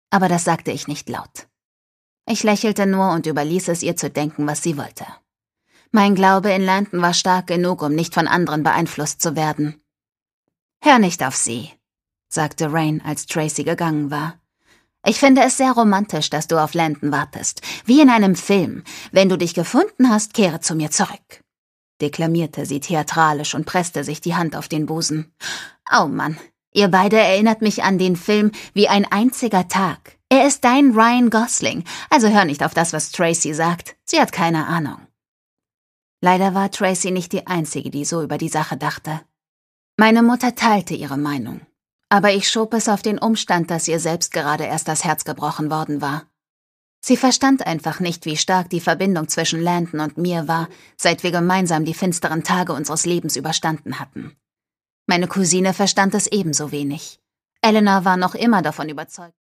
aber das sagte ich nicht laut. Ich lächelte nur und überließ es ihr zu denken, was sie wollte. Mein Glaube in Landon war stark genug, um nicht von anderen beeinflusst zu werden. »Hör nicht auf sie«, sagte Rain, als Tracy gegangen war. »Ich finde es sehr romantisch, dass du auf Landon wartest. Wie in einem Film. Wenn du dich gefunden hast, kehre zu mir zurück«, deklamierte sie theatralisch und presste sich die Hand auf den Busen. »Oh Mann, ihr beide erinnert mich an den Film Wie ein einziger Tag. Er ist dein Ryan Gosling, also hör nicht auf das, was Tracy sagt. Sie hat keine Ahnung.« Leider war Tracy nicht die Einzige, die so über die Sache dachte. Meine Mutter teilte ihre Meinung, aber ich schob es auf den Umstand, dass ihr selbst gerade erst das Herz gebrochen worden war. Sie verstand einfach nicht, wie stark die Verbindung zwischen Landon und mir war, seit wir gemeinsam die finsteren Tage unseres Lebens überstanden hatten. Meine Cousine verstand es ebenso wenig. Eleanor war noch immer davon überzeugt.